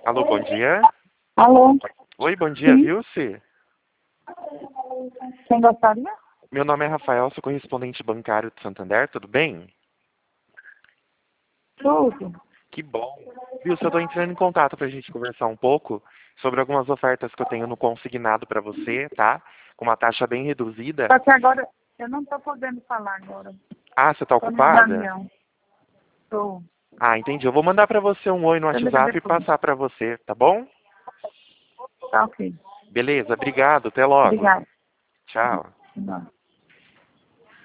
Alô, bom dia. Alô? Oi, bom dia, Sim. Vilce? Quem gostaria? Meu nome é Rafael, sou correspondente bancário de Santander, tudo bem? Tudo. Que bom. Vilce, eu estou entrando em contato para a gente conversar um pouco sobre algumas ofertas que eu tenho no consignado para você, tá? Com uma taxa bem reduzida. Só que agora eu não estou podendo falar agora. Ah, você está Estou numa ocupada? reunião. Estou. Ah, entendi. Eu vou mandar para você um oi no Você liga WhatsApp e depois. passar para você, tá bom? Tá ok. Beleza, obrigado. Até logo. Obrigada. Tchau. Não.